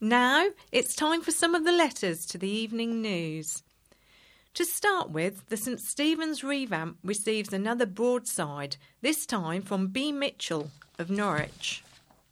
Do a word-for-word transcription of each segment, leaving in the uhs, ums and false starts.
Now it's time for some of the letters to the evening news. To start with, the St Stephen's revamp receives another broadside, this time from B. Mitchell of Norwich.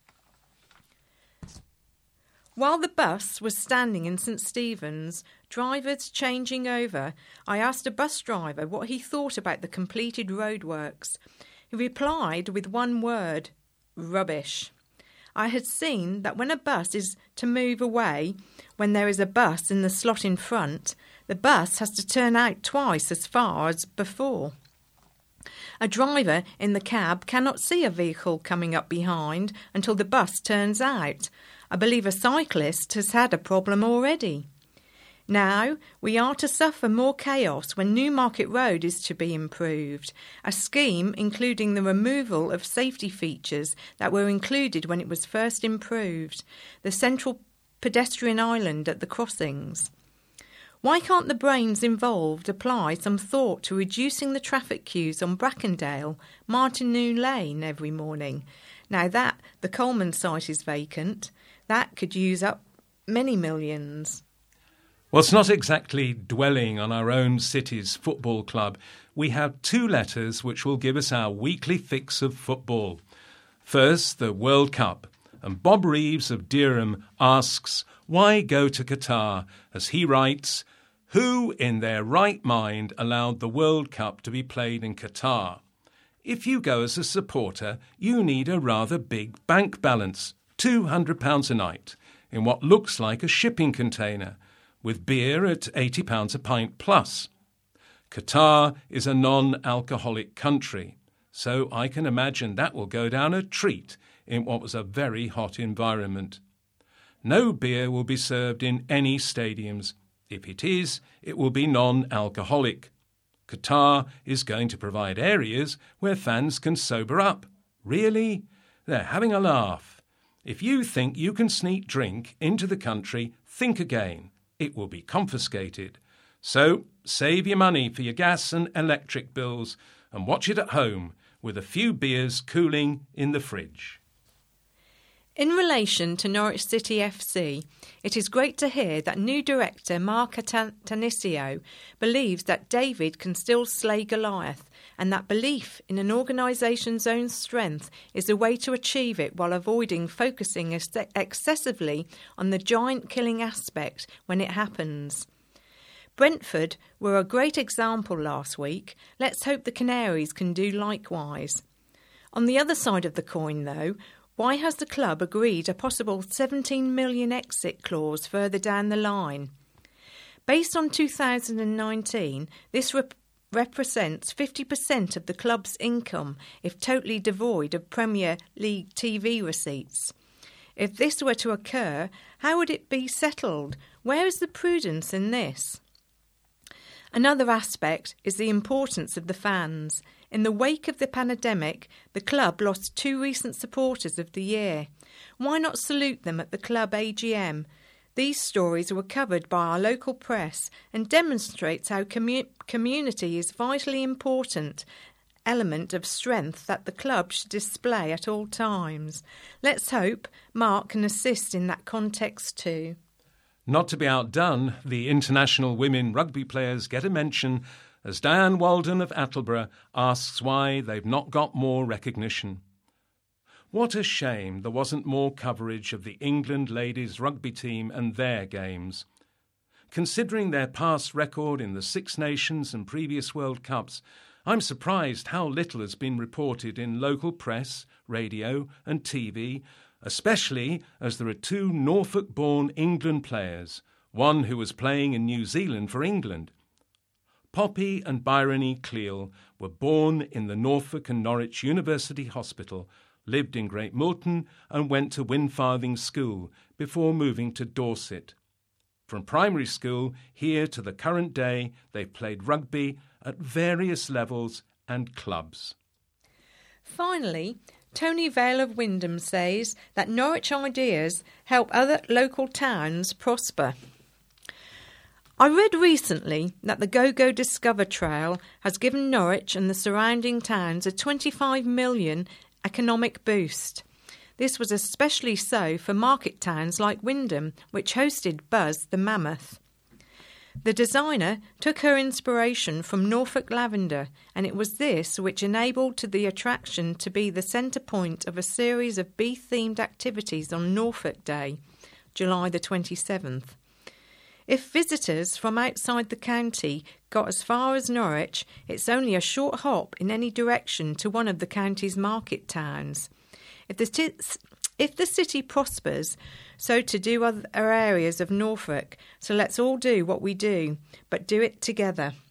While the bus was standing in St Stephen's, drivers changing over, I asked a bus driver what he thought about the completed roadworks. He replied with one word, rubbish. I had seen that when a bus is to move away, when there is a bus in the slot in front, the bus has to turn out twice as far as before. A driver in the cab cannot see a vehicle coming up behind until the bus turns out. I believe a cyclist has had a problem already. Now we are to suffer more chaos when Newmarket Road is to be improved, a scheme including the removal of safety features that were included when it was first improved, the central pedestrian island at the crossings. Why can't the brains involved apply some thought to reducing the traffic queues on Brackendale, Martineau Lane every morning? Now that the Coleman site is vacant, that could use up many millions. Well, it's not exactly dwelling on our own city's football club. We have two letters which will give us our weekly fix of football. First, the World Cup. And Bob Reeves of Dereham asks, why go to Qatar? As he writes, who in their right mind allowed the World Cup to be played in Qatar? If you go as a supporter, you need a rather big bank balance, two hundred pounds a night, in what looks like a shipping container, with beer at eighty pounds a pint plus. Qatar is a non-alcoholic country, so I can imagine that will go down a treat in what was a very hot environment. No beer will be served in any stadiums. If it is, it will be non-alcoholic. Qatar is going to provide areas where fans can sober up. Really? They're having a laugh. If you think you can sneak drink into the country, think again. It will be confiscated. So save your money for your gas and electric bills and watch it at home with a few beers cooling in the fridge. In relation to Norwich City F C, it is great to hear that new director Mark Tanisio believes that David can still slay Goliath, and that belief in an organisation's own strength is the way to achieve it while avoiding focusing ex- excessively on the giant-killing aspect when it happens. Brentford were a great example last week. Let's hope the Canaries can do likewise. On the other side of the coin, though, why has the club agreed a possible seventeen million exit clause further down the line? Based on two thousand nineteen, this rep- represents fifty percent of the club's income if totally devoid of Premier League T V receipts. If this were to occur, how would it be settled? Where is the prudence in this? Another aspect is the importance of the fans. In the wake of the pandemic, the club lost two recent supporters of the year. Why not salute them at the club A G M? These stories were covered by our local press and demonstrates how commu- community is a vitally important element of strength that the club should display at all times. Let's hope Mark can assist in that context too. Not to be outdone, the international women rugby players get a mention as Diane Walden of Attleborough asks why they've not got more recognition. What a shame there wasn't more coverage of the England ladies rugby team and their games. Considering their past record in the Six Nations and previous World Cups, I'm surprised how little has been reported in local press, radio and T V, especially as there are two Norfolk-born England players, one who was playing in New Zealand for England. Poppy and Bryony Cleal were born in the Norfolk and Norwich University Hospital, lived in Great Moulton and went to Winfarthing School before moving to Dorset. From primary school here to the current day, they've played rugby at various levels and clubs. Finally, Tony Vale of Wyndham says that Norwich ideas help other local towns prosper. I read recently that the Go-Go Discover Trail has given Norwich and the surrounding towns a twenty-five million economic boost. This was especially so for market towns like Wymondham, which hosted Buzz the Mammoth. The designer took her inspiration from Norfolk lavender, and it was this which enabled to the attraction to be the centre point of a series of bee-themed activities on Norfolk Day, July the twenty-seventh. If visitors from outside the county got as far as Norwich, it's only a short hop in any direction to one of the county's market towns. If the, t- if the city prospers, so to do other areas of Norfolk. So let's all do what we do, but do it together.